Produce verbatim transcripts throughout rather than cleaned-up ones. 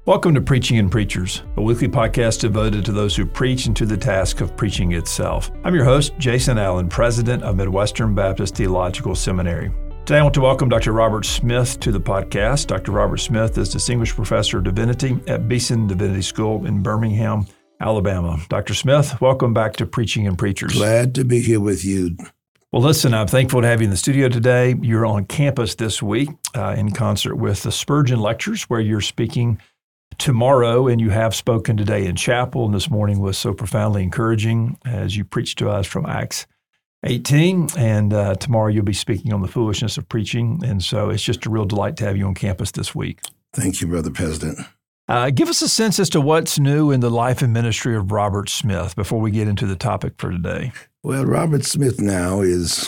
Welcome to Preaching and Preachers, a weekly podcast devoted to those who preach and to the task of preaching itself. I'm your host, Jason Allen, president of Midwestern Baptist Theological Seminary. Today I want to welcome Doctor Robert Smith to the podcast. Doctor Robert Smith is Distinguished Professor of Divinity at Beeson Divinity School in Birmingham, Alabama. Doctor Smith, welcome back to Preaching and Preachers. Glad to be here with you. Well, listen, I'm thankful to have you in the studio today. You're on campus this week uh, in concert with the Spurgeon Lectures, where you're speaking tomorrow, and you have spoken today in chapel, and this morning was so profoundly encouraging as you preached to us from Acts eighteen, and uh, tomorrow you'll be speaking on the foolishness of preaching, and so it's just a real delight to have you on campus this week. Thank you, Brother President. Uh, give us a sense as to what's new in the life and ministry of Robert Smith before we get into the topic for today. Well, Robert Smith now is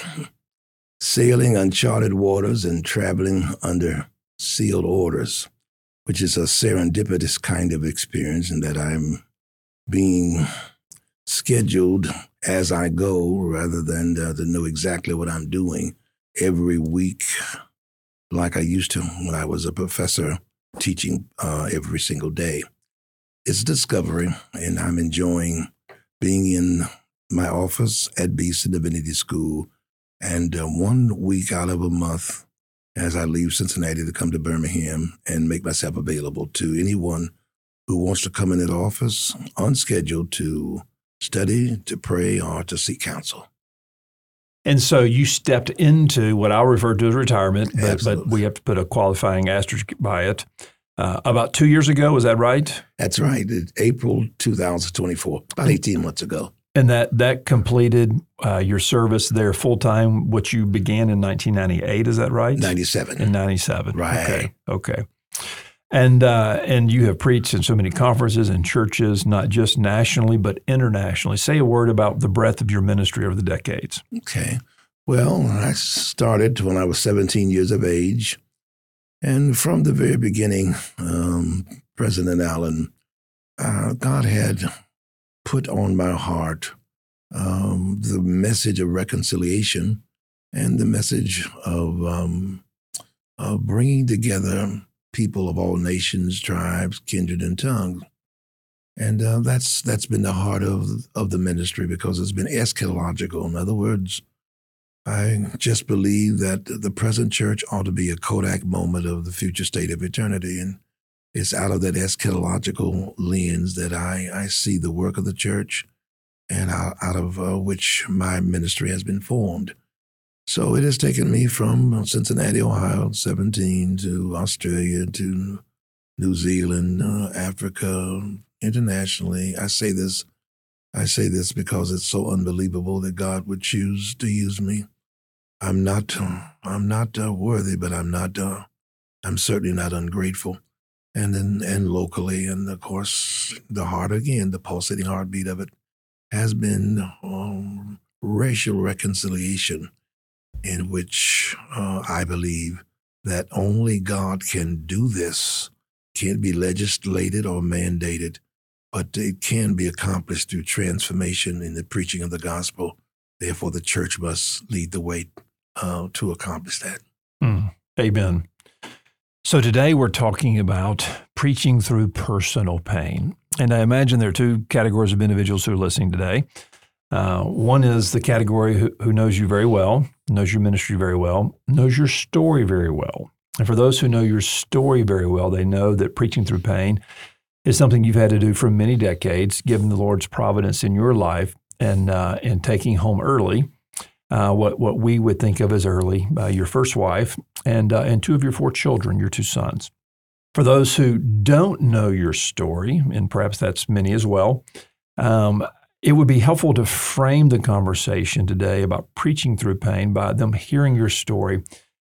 sailing uncharted waters and traveling under sealed orders, which is a serendipitous kind of experience in that I'm being scheduled as I go rather than uh, to know exactly what I'm doing every week like I used to when I was a professor teaching uh, every single day. It's discovery, and I'm enjoying being in my office at Beeson Divinity School, and uh, one week out of a month as I leave Cincinnati to come to Birmingham and make myself available to anyone who wants to come in that office unscheduled to study, to pray, or to seek counsel. And so you stepped into what I'll refer to as retirement, but, but we have to put a qualifying asterisk by it. Uh, about two years ago, is that right? That's right. April two thousand twenty-four, about eighteen months ago. And that that completed uh, your service there full-time, which you began in nineteen ninety-eight, is that right? ninety-seven. In ninety-seven. Right. Okay. Okay. And uh, and you have preached in so many conferences and churches, not just nationally, but internationally. Say a word about the breadth of your ministry over the decades. Okay. Well, I started when I was seventeen years of age. And from the very beginning, um, President Allen, uh, God had put on my heart um, the message of reconciliation and the message of, um, of bringing together people of all nations, tribes, kindred, and tongues. And uh, that's that's been the heart of, of the ministry because it's been eschatological. In other words, I just believe that the present church ought to be a Kodak moment of the future state of eternity. And it's out of that eschatological lens that I, I see the work of the church and out, out of uh, which my ministry has been formed. So it has taken me from Cincinnati, Ohio, seventeen, to Australia, to New Zealand, uh, Africa, internationally. I say this, I say this because it's so unbelievable that God would choose to use me. I'm not, uh, I'm not uh, worthy, but I'm not, uh, I'm certainly not ungrateful. And then, and locally, and of course, the heart again, the pulsating heartbeat of it has been um, racial reconciliation, in which uh, I believe that only God can do this. Can't be legislated or mandated, but it can be accomplished through transformation in the preaching of the gospel. Therefore, the church must lead the way uh, to accomplish that. Mm, amen. So today we're talking about preaching through personal pain. And I imagine there are two categories of individuals who are listening today. Uh, one is the category who, who knows you very well, knows your ministry very well, knows your story very well. And for those who know your story very well, they know that preaching through pain is something you've had to do for many decades, given the Lord's providence in your life and uh, and taking home early uh, what what we would think of as early, uh, your first wife and uh, and two of your four children, your two sons. For those who don't know your story, and perhaps that's many as well, um, it would be helpful to frame the conversation today about preaching through pain by them hearing your story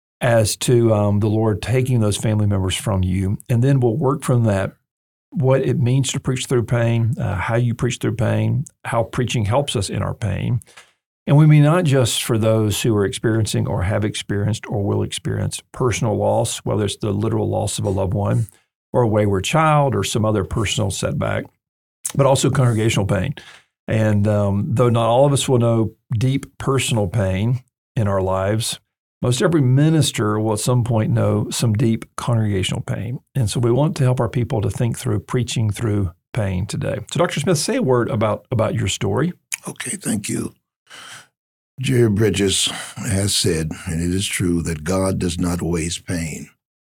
as to um, the Lord taking those family members from you, and then we'll work from that what it means to preach through pain, uh, how you preach through pain, how preaching helps us in our pain. And we mean not just for those who are experiencing or have experienced or will experience personal loss, whether it's the literal loss of a loved one or a wayward child or some other personal setback, but also congregational pain. And um, though not all of us will know deep personal pain in our lives, Most every minister will at some point know some deep congregational pain. And so we want to help our people to think through preaching through pain today. So Doctor Smith, say a word about, about your story. Okay, thank you. Jerry Bridges has said, and it is true, that God does not waste pain.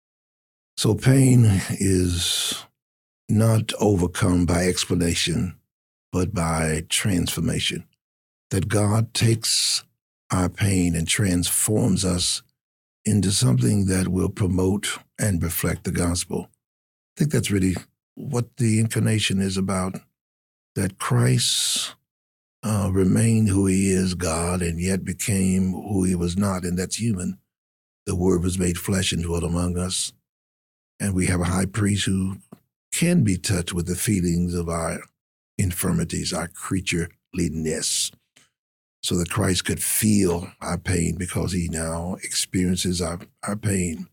So pain is not overcome by explanation, but by transformation. That God takes our pain and transforms us into something that will promote and reflect the gospel. I think that's really what the incarnation is about, that Christ uh, remained who he is, God, and yet became who he was not, and that's human. The Word was made flesh and dwelt among us, and we have a high priest who can be touched with the feelings of our infirmities, our creatureliness, so that Christ could feel our pain because he now experiences our, our pain.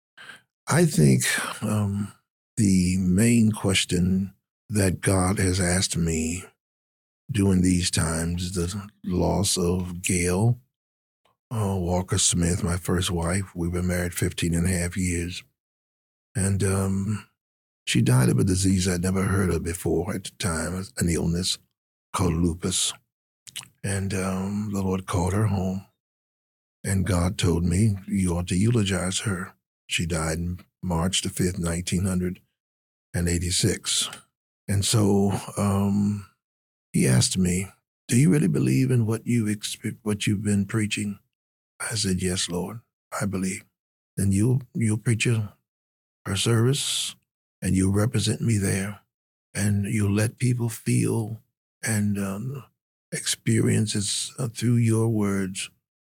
I think um, the main question that God has asked me during these times, the loss of Gail uh, Walker Smith, my first wife. We were married fifteen and a half years. And um, she died of a disease I'd never heard of before at the time, an illness called lupus. And um, the Lord called her home. And God told me, you ought to eulogize her. She died March the fifth, nineteen eighty-six. And so um, he asked me, do you really believe in what you expect, what you've been preaching? I said, yes, Lord, I believe. Then you'll, you'll preach her, her service, and you'll represent me there, and you'll let people feel and um, experience it uh, through your words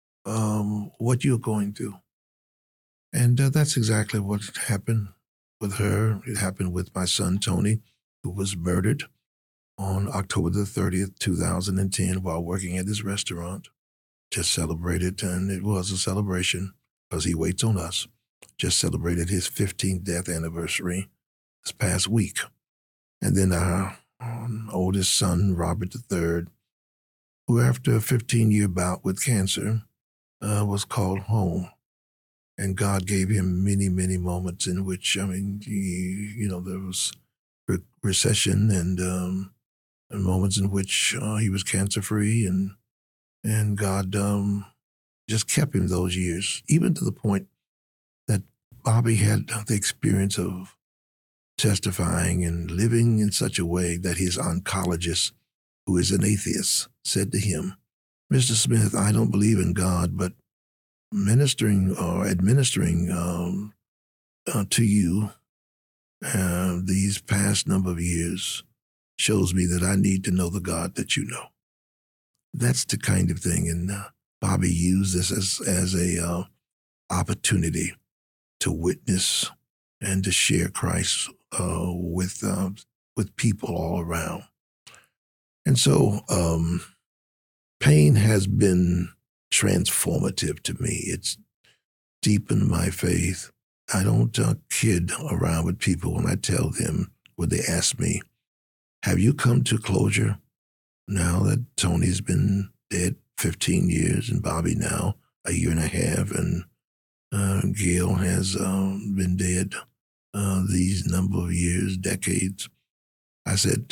um, what you're going through. And uh, that's exactly what happened with her. It happened with my son, Tony, who was murdered on October the thirtieth, two thousand ten, while working at this restaurant. Just celebrated, and it was a celebration because he waits on us. Just celebrated his fifteenth death anniversary this past week. And then our um, oldest son, Robert the third, who after a fifteen-year bout with cancer uh, was called home. And God gave him many, many moments in which, I mean, he, you know, there was re- recession and, um, and moments in which uh, he was cancer-free, and and God um, just kept him those years, even to the point that Bobby had the experience of testifying and living in such a way that his oncologist, who is an atheist, said to him, Mister Smith, I don't believe in God, but ministering or administering um, uh, to you uh, these past number of years shows me that I need to know the God that you know. That's the kind of thing. And uh, Bobby used this as, as a uh, opportunity to witness and to share Christ uh, with uh, with people all around. And so um, pain has been transformative to me. It's deepened my faith. I don't uh, kid around with people when I tell them, when they ask me, have you come to closure now that Tony's been dead fifteen years and Bobby now a year and a half, and uh, Gail has um, been dead uh, these number of years, decades? I said,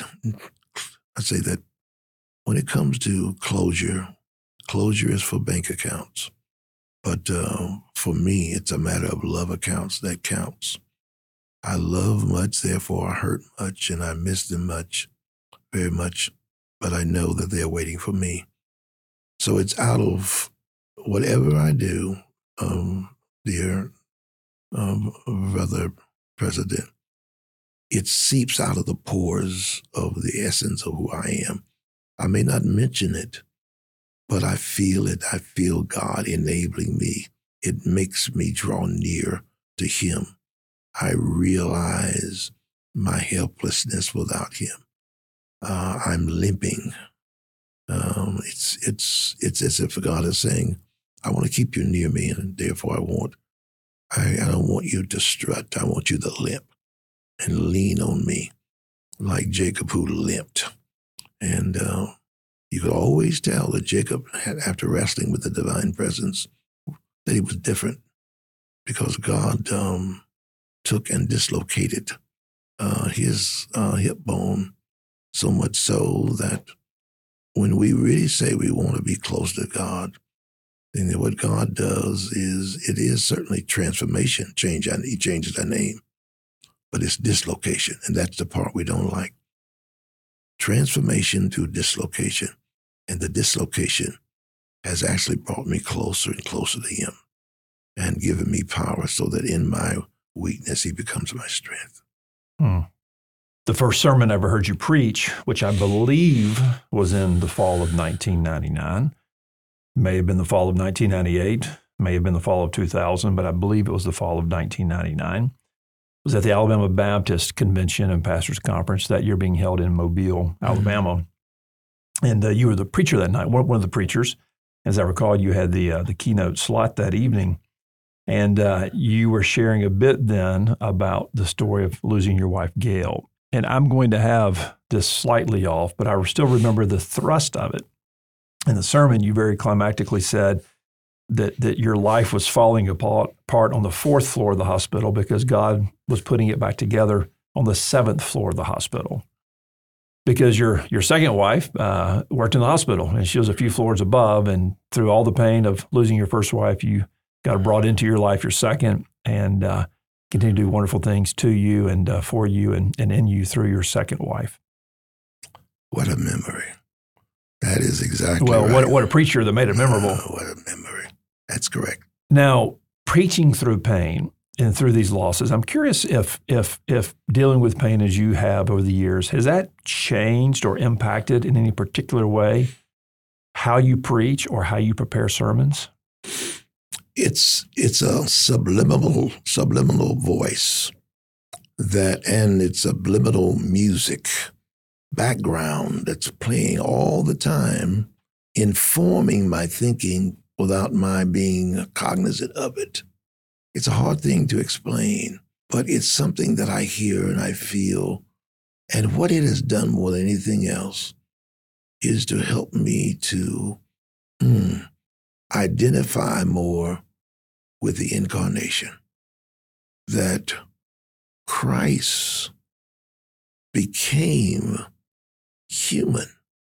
I say that when it comes to closure, closure is for bank accounts. But uh, for me, it's a matter of love accounts that counts. I love much, therefore I hurt much, and I miss them much, very much. But I know that they're waiting for me. So it's out of whatever I do, um, dear um, brother president, it seeps out of the pores of the essence of who I am. I may not mention it, but I feel it. I feel God enabling me. It makes me draw near to him. I realize my helplessness without him. Uh, I'm limping. Um, it's it's it's as if God is saying, I want to keep you near me, and therefore I want, I, I don't want you to strut. I want you to limp and lean on me like Jacob, who limped. And uh, you could always tell that Jacob had, after wrestling with the divine presence, that he was different because God um, took and dislocated uh, his uh, hip bone so much so that when we really say we want to be close to God, then what God does is, it is certainly transformation. Change, he changes our name, but it's dislocation, and that's the part we don't like. Transformation to dislocation, and the dislocation has actually brought me closer and closer to him and given me power so that in my weakness, he becomes my strength. Hmm. The first sermon I ever heard you preach, which I believe was in the fall of nineteen ninety-nine, may have been the fall of nineteen ninety-eight, may have been the fall of two thousand, but I believe it was the fall of nineteen ninety-nine, was at the Alabama Baptist Convention and Pastors Conference that year being held in Mobile, Alabama. Mm-hmm. And uh, you were the preacher that night, one, one of the preachers. As I recall, you had the uh, the keynote slot that evening. And uh, you were sharing a bit then about the story of losing your wife, Gail. And I'm going to have this slightly off, but I still remember the thrust of it. In the sermon, you very climactically said that that your life was falling apart on the fourth floor of the hospital because God was putting it back together on the seventh floor of the hospital. Because your your second wife uh, worked in the hospital, and she was a few floors above, and through all the pain of losing your first wife, you got brought into your life your second, and uh, continue to do wonderful things to you and uh, for you and, and in you through your second wife. What a memory. That is exactly well, right. Well, what, what a preacher that made it memorable. Uh, what a memory. That's correct. Now, preaching through pain and through these losses, I'm curious if if if dealing with pain as you have over the years, has that changed or impacted in any particular way how you preach or how you prepare sermons? It's it's a subliminal subliminal voice that, and it's subliminal music background that's playing all the time, informing my thinking without my being cognizant of it. It's a hard thing to explain, but it's something that I hear and I feel. And what it has done more than anything else is to help me to mm, identify more with the incarnation, that Christ became human.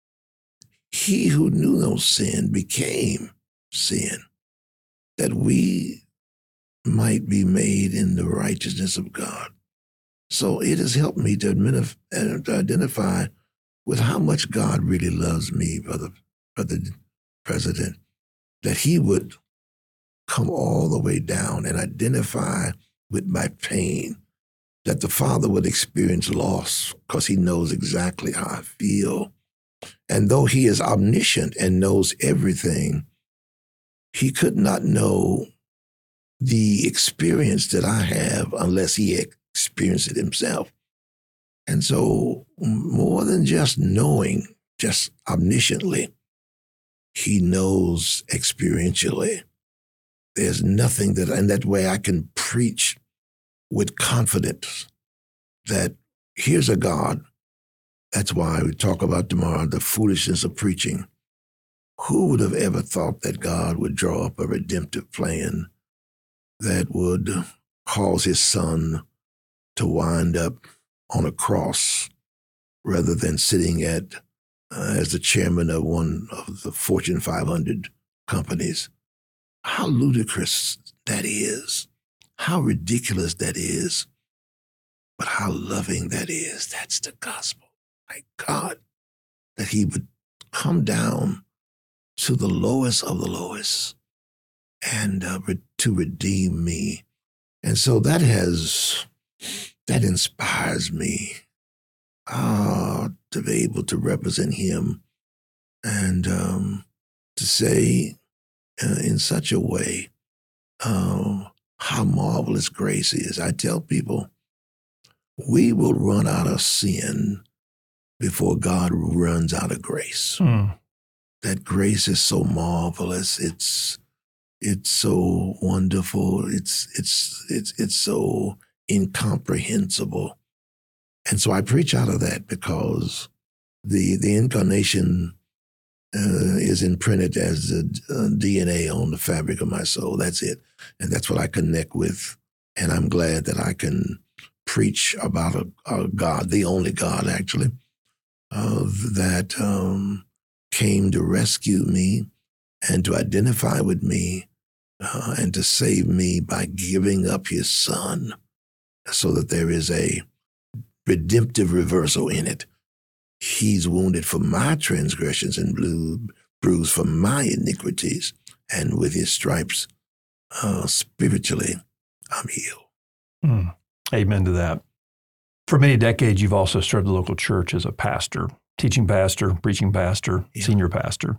He who knew no sin became sin, that we might be made in the righteousness of God. So it has helped me to, admit, uh, to identify with how much God really loves me, Brother, Brother President, that he would come all the way down and identify with my pain, that the Father would experience loss because he knows exactly how I feel. And though he is omniscient and knows everything, he could not know the experience that I have unless he experienced it himself. And so more than just knowing, just omnisciently, he knows experientially. There's nothing that, and that way I can preach with confidence that here's a God. That's why we talk about tomorrow the foolishness of preaching. Who would have ever thought that God would draw up a redemptive plan that would cause his son to wind up on a cross rather than sitting at uh, as the chairman of one of the Fortune five hundred companies? How ludicrous that is. How ridiculous that is. But how loving that is. That's the gospel. My God, that he would come down to the lowest of the lowest and uh, re- to redeem me. And so that has, that inspires me uh, to be able to represent him and um, to say uh, in such a way uh, how marvelous grace is. I tell people, we will run out of sin before God runs out of grace. Hmm. That grace is so marvelous. It's it's so wonderful. It's it's it's it's so incomprehensible. And so I preach out of that because the the incarnation uh, is imprinted as the uh, D N A on the fabric of my soul. That's it. And that's what I connect with. And I'm glad that I can preach about a, a God, the only God, actually, uh, that um, came to rescue me and to identify with me uh, and to save me by giving up his son so that there is a redemptive reversal in it. He's wounded for my transgressions and blue, bruised for my iniquities, and with his stripes, uh, spiritually, I'm healed. Mm. Amen to that. For many decades, you've also served the local church as a pastor, teaching pastor, preaching pastor, yeah. senior pastor.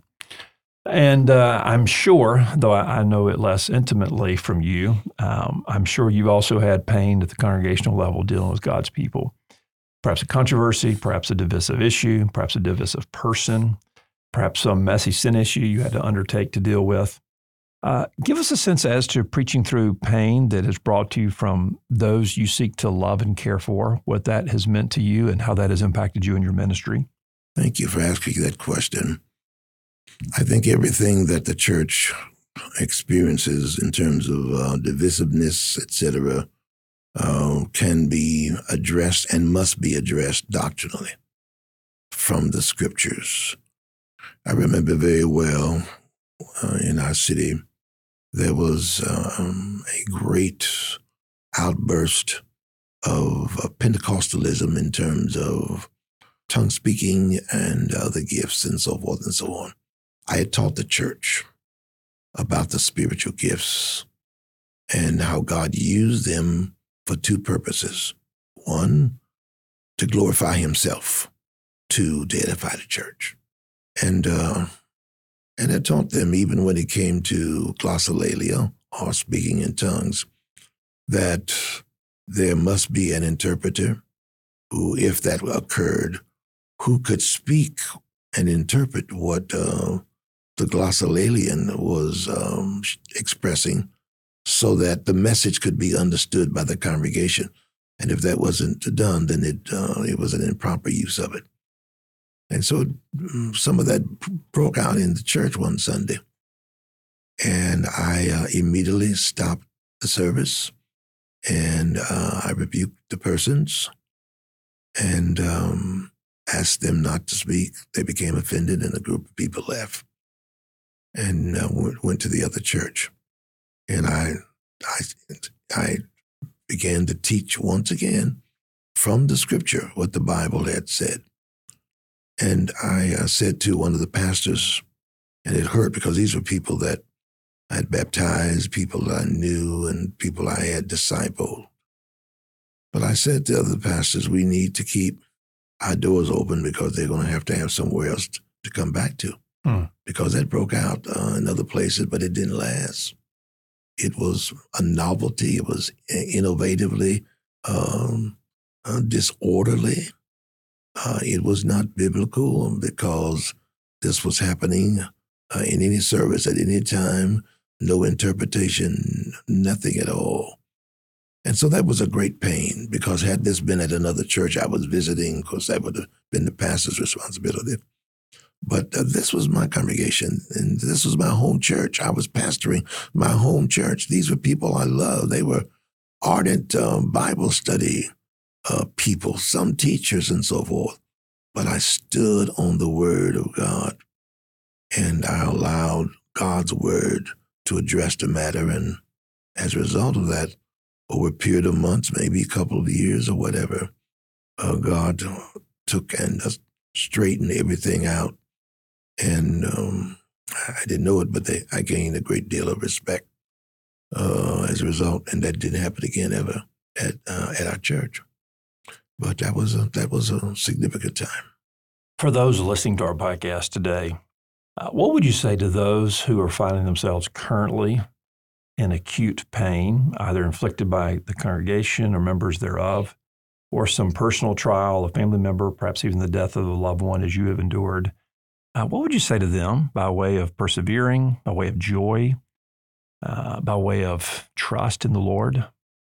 And uh, I'm sure, though I, I know it less intimately from you, um, I'm sure you've also had pain at the congregational level dealing with God's people. Perhaps a controversy, perhaps a divisive issue, perhaps a divisive person, perhaps some messy sin issue you had to undertake to deal with. Uh, give us a sense as to preaching through pain that is brought to you from those you seek to love and care for, what that has meant to you and how that has impacted you in your ministry. Thank you for asking that question. I think everything that the church experiences in terms of uh, divisiveness, et cetera, Uh, can be addressed and must be addressed doctrinally from the scriptures. I remember very well uh, in our city, there was um, a great outburst of uh, Pentecostalism in terms of tongue speaking and other gifts and so forth and so on. I had taught the church about the spiritual gifts and how God used them for two purposes. One, to glorify himself. Two, to edify the church. And uh, and I taught them, even when it came to glossolalia, or speaking in tongues, that there must be an interpreter who, if that occurred, who could speak and interpret what uh, the glossolalian was um, expressing, so that the message could be understood by the congregation. And if that wasn't done, then it uh, it was an improper use of it. And so some of that broke out in the church one Sunday. And I uh, immediately stopped the service, and uh, I rebuked the persons and um, asked them not to speak. They became offended, and a group of people left and uh, went to the other church. And I, I, I began to teach once again from the scripture what the Bible had said. And I uh, said to one of the pastors, and it hurt because these were people that I had baptized, people that I knew, and people I had discipled. But I said to other pastors, we need to keep our doors open because they're going to have to have somewhere else to, to come back to. Hmm. Because that broke out uh, in other places, but it didn't last. It was a novelty. It was innovatively um, uh, disorderly. Uh, it was not biblical because this was happening uh, in any service at any time, no interpretation, nothing at all. And so that was a great pain, because had this been at another church I was visiting, of course, that would have been the pastor's responsibility. But uh, this was my congregation, and this was my home church. I was pastoring my home church. These were people I loved. They were ardent um, Bible study uh, people, some teachers and so forth. But I stood on the word of God, and I allowed God's word to address the matter. And as a result of that, over a period of months, maybe a couple of years or whatever, uh, God took and uh, straightened everything out. And um, I didn't know it, but they, I gained a great deal of respect uh, as a result, and that didn't happen again ever at uh, at our church. But that was a, that was a significant time. For those listening to our podcast today, uh, what would you say to those who are finding themselves currently in acute pain, either inflicted by the congregation or members thereof, or some personal trial, a family member, perhaps even the death of a loved one as you have endured? Uh, what would you say to them by way of persevering, by way of joy, uh, by way of trust in the Lord?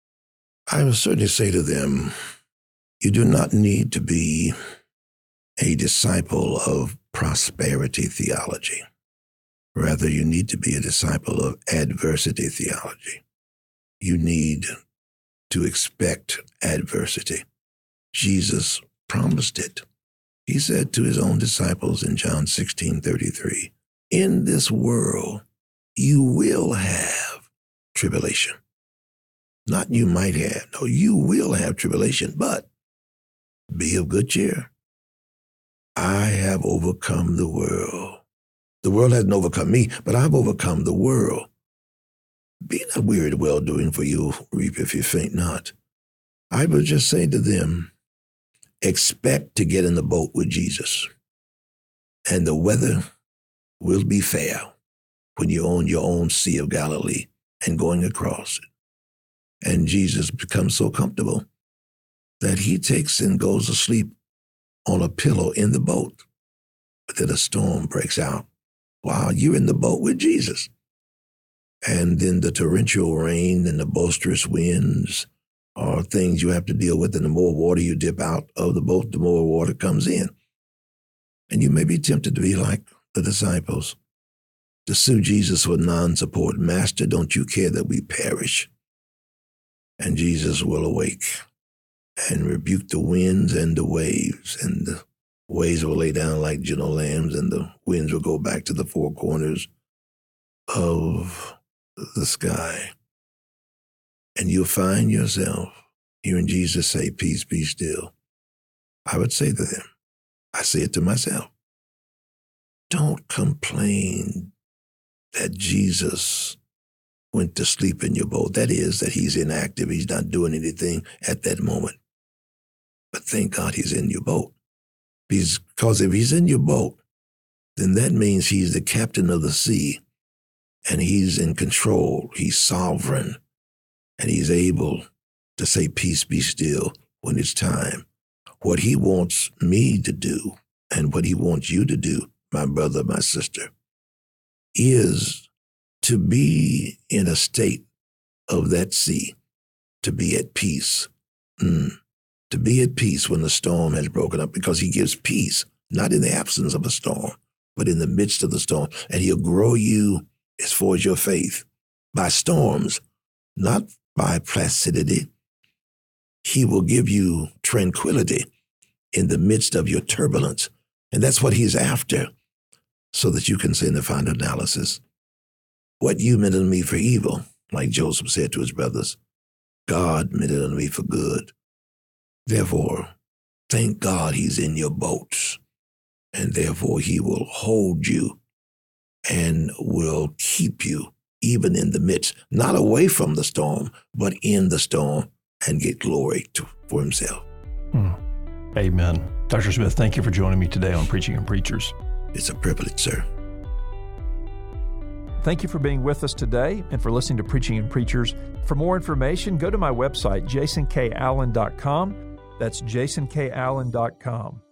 I would certainly say to them, you do not need to be a disciple of prosperity theology. Rather, you need to be a disciple of adversity theology. You need to expect adversity. Jesus promised it. He said to his own disciples in John sixteen thirty-three, in this world, you will have tribulation. Not you might have. No, you will have tribulation, but be of good cheer. I have overcome the world. The world hasn't overcome me, but I've overcome the world. Be not wearied well-doing, for you reap if you faint not. I would just say to them, expect to get in the boat with Jesus, and the weather will be fair when you're on your own Sea of Galilee and going across it. And Jesus becomes so comfortable that he takes and goes to sleep on a pillow in the boat. But then a storm breaks out while you're in the boat with Jesus. And then the torrential rain and the boisterous winds are things you have to deal with. And the more water you dip out of the boat, the more water comes in. And you may be tempted to be like the disciples, to sue Jesus for non-support. Master, don't you care that we perish? And Jesus will awake and rebuke the winds and the waves, and the waves will lay down like gentle lambs, and the winds will go back to the four corners of the sky. And you'll find yourself hearing Jesus say, peace, be still. I would say to them, I say it to myself, don't complain that Jesus went to sleep in your boat. That is, that he's inactive. He's not doing anything at that moment. But thank God he's in your boat. Because if he's in your boat, then that means he's the captain of the sea, and he's in control. He's sovereign, and he's able to say, peace, be still when it's time. What he wants me to do, and what he wants you to do, my brother, my sister, is to be in a state of that sea, to be at peace, mm. to be at peace when the storm has broken up, because he gives peace, not in the absence of a storm, but in the midst of the storm. And he'll grow you as far as your faith by storms, not by placidity. He will give you tranquility in the midst of your turbulence. And that's what he's after, so that you can say in the final analysis, what you meant unto me for evil, like Joseph said to his brothers, God meant it unto me for good. Therefore, thank God he's in your boats, and therefore he will hold you and will keep you even in the midst, not away from the storm, but in the storm, and get glory to, for himself. Hmm. Amen. Doctor Smith, thank you for joining me today on Preaching and Preachers. It's a privilege, sir. Thank you for being with us today and for listening to Preaching and Preachers. For more information, go to my website, jason k allen dot com. That's jason k allen dot com.